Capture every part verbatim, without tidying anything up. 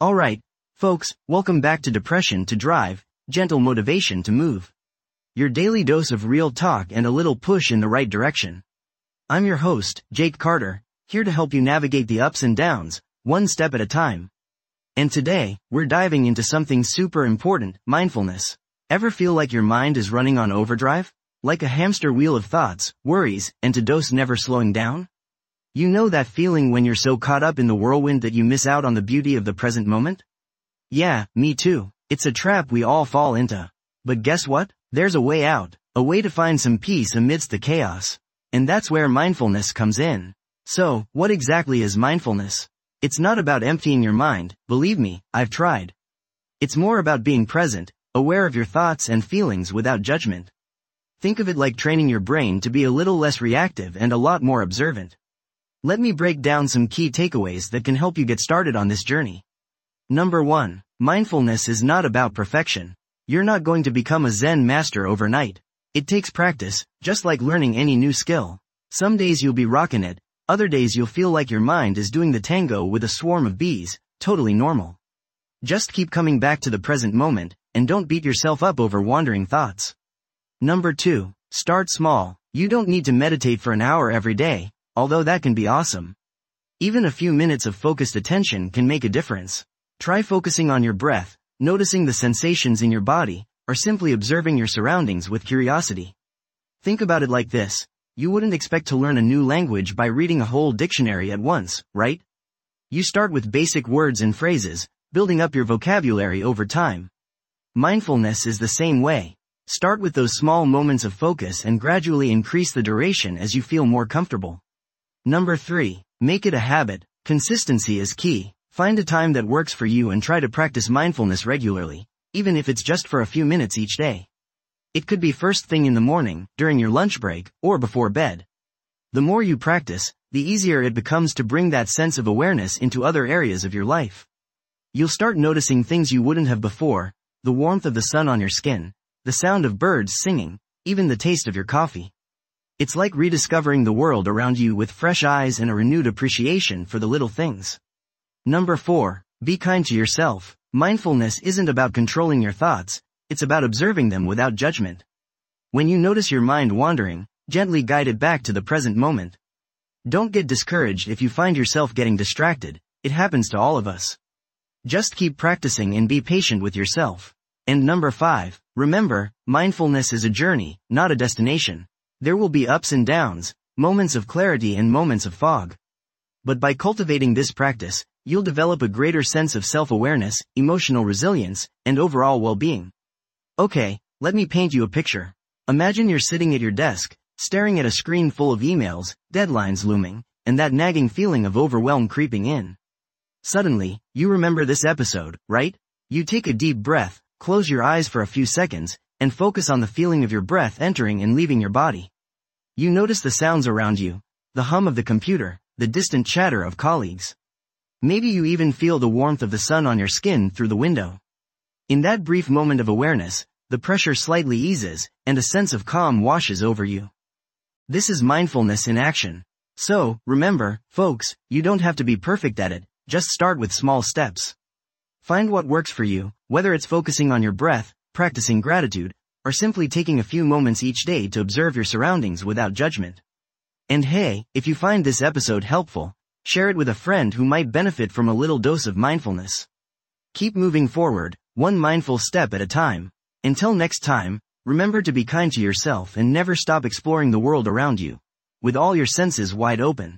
Alright, folks, welcome back to Depression to Drive, Gentle Motivation to Move. Your daily dose of real talk and a little push in the right direction. I'm your host, Jake Carter, here to help you navigate the ups and downs, one step at a time. And today, we're diving into something super important, mindfulness. Ever feel like your mind is running on overdrive? Like a hamster wheel of thoughts, worries, and to dose never slowing down? You know that feeling when you're so caught up in the whirlwind that you miss out on the beauty of the present moment? Yeah, me too. It's a trap we all fall into. But guess what? There's a way out, a way to find some peace amidst the chaos. And that's where mindfulness comes in. So, what exactly is mindfulness? It's not about emptying your mind, believe me, I've tried. It's more about being present, aware of your thoughts and feelings without judgment. Think of it like training your brain to be a little less reactive and a lot more observant. Let me break down some key takeaways that can help you get started on this journey. Number one, mindfulness is not about perfection. You're not going to become a Zen master overnight. It takes practice, just like learning any new skill. Some days you'll be rocking it, other days you'll feel like your mind is doing the tango with a swarm of bees, totally normal. Just keep coming back to the present moment, and don't beat yourself up over wandering thoughts. Number two, start small. You don't need to meditate for an hour every day, although that can be awesome. Even a few minutes of focused attention can make a difference. Try focusing on your breath, noticing the sensations in your body, or simply observing your surroundings with curiosity. Think about it like this. You wouldn't expect to learn a new language by reading a whole dictionary at once, right? You start with basic words and phrases, building up your vocabulary over time. Mindfulness is the same way. Start with those small moments of focus and gradually increase the duration as you feel more comfortable. Number three, make it a habit. Consistency is key. Find a time that works for you and try to practice mindfulness regularly, even if it's just for a few minutes each day. It could be first thing in the morning, during your lunch break, or before bed. The more you practice, the easier it becomes to bring that sense of awareness into other areas of your life. You'll start noticing things you wouldn't have before, the warmth of the sun on your skin, the sound of birds singing, even the taste of your coffee. It's like rediscovering the world around you with fresh eyes and a renewed appreciation for the little things. Number four, be kind to yourself. Mindfulness isn't about controlling your thoughts, it's about observing them without judgment. When you notice your mind wandering, gently guide it back to the present moment. Don't get discouraged if you find yourself getting distracted, it happens to all of us. Just keep practicing and be patient with yourself. And number five, remember, mindfulness is a journey, not a destination. There will be ups and downs, moments of clarity and moments of fog. But by cultivating this practice, you'll develop a greater sense of self-awareness, emotional resilience, and overall well-being. Okay, let me paint you a picture. Imagine you're sitting at your desk, staring at a screen full of emails, deadlines looming, and that nagging feeling of overwhelm creeping in. Suddenly, you remember this episode, right? You take a deep breath, close your eyes for a few seconds, and focus on the feeling of your breath entering and leaving your body. You notice the sounds around you, the hum of the computer, the distant chatter of colleagues. Maybe you even feel the warmth of the sun on your skin through the window. In that brief moment of awareness, the pressure slightly eases, and a sense of calm washes over you. This is mindfulness in action. So, remember, folks, you don't have to be perfect at it, just start with small steps. Find what works for you, whether it's focusing on your breath, practicing gratitude, or simply taking a few moments each day to observe your surroundings without judgment. And hey, if you find this episode helpful, share it with a friend who might benefit from a little dose of mindfulness. Keep moving forward, one mindful step at a time. Until next time, remember to be kind to yourself and never stop exploring the world around you, with all your senses wide open.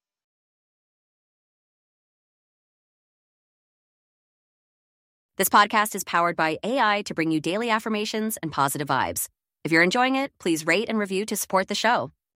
This podcast is powered by A I to bring you daily affirmations and positive vibes. If you're enjoying it, please rate and review to support the show.